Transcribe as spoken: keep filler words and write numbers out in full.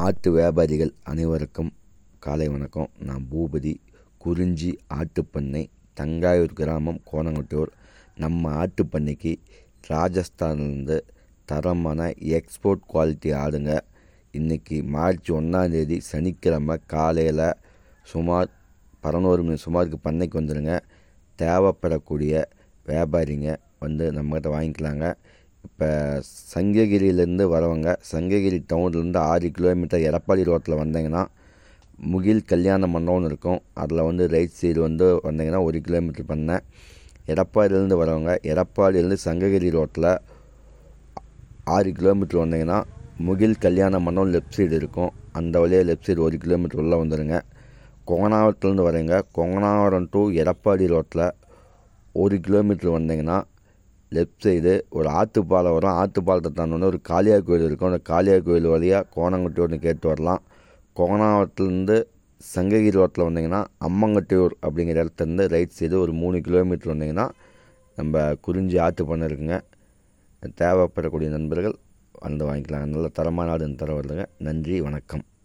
ஆட்டு வியாபாரிகள் அனைவருக்கும் காலை வணக்கம். நான் பூபதி, குறிஞ்சி ஆட்டுப்பண்ணை, தங்காயூர் கிராமம், கோணங்குட்டியூர். நம்ம ஆட்டுப்பண்ணைக்கு ராஜஸ்தான்லேருந்து தரமான எக்ஸ்போர்ட் குவாலிட்டி ஆடுங்க. இன்றைக்கி மார்ச் ஒன்றாந்தேதி சனிக்கிழமை காலையில் சுமார் பதினோரு மணி சுமாருக்கு பண்ணைக்கு வந்துடுங்க. தேவைப்படக்கூடிய வியாபாரிங்க வந்து நம்மகிட்ட வாங்கிக்கலாங்க. இப்போ சங்ககிரியிலேருந்து வரவங்க சங்ககிரி டவுன்லேருந்து ஆறு கிலோமீட்டர் எடப்பாடி ரோட்டில் வந்தீங்கன்னா முகில் கல்யாண மண்டபம்னு இருக்கும். அதில் வந்து ரைட் சைடு வந்து வந்தீங்கன்னா ஒரு கிலோமீட்டர் பண்ணேன். எடப்பாடியிலேருந்து வரவங்க எடப்பாடியிலேருந்து சங்ககிரி ரோட்டில் ஆறு கிலோமீட்டர் வந்தீங்கன்னா முகில் கல்யாண மண்டபம் லெஃப்ட் சைடு இருக்கும். அந்த வழியாக லெஃப்ட் சைடு ஒரு கிலோமீட்டர் உள்ளே வந்துடுங்க. கொங்கனாவரத்துலேருந்து வரீங்க, கொங்கனாவரம் டு எடப்பாடி ரோட்டில் ஒரு கிலோமீட்டர் வந்தீங்கன்னா லெஃப்ட் சைடு ஒரு ஆற்றுப்பாலம் வரும். ஆற்றுப்பாலத்தை தாண்டோன்னே ஒரு காளியா கோயில் இருக்கும். அந்த காளியா கோயில் வழியாக கோணங்குட்டியூர்னு கேட்டு வரலாம். கோணாவரத்துலேருந்து சங்ககிரி ரோட்டில் வந்தீங்கன்னா அம்மங்குட்டியூர் அப்படிங்கிற இடத்துலேருந்து ரைட் சைடு ஒரு மூணு கிலோமீட்டர் வந்தீங்கன்னா நம்ம குறிஞ்சி ஆட்டுப்பண்ணை இருக்குங்க. தேவைப்படக்கூடிய நண்பர்கள் வந்து வாங்கிக்கலாம். நல்ல தரமான ஆடு தர வருதுங்க. நன்றி, வணக்கம்.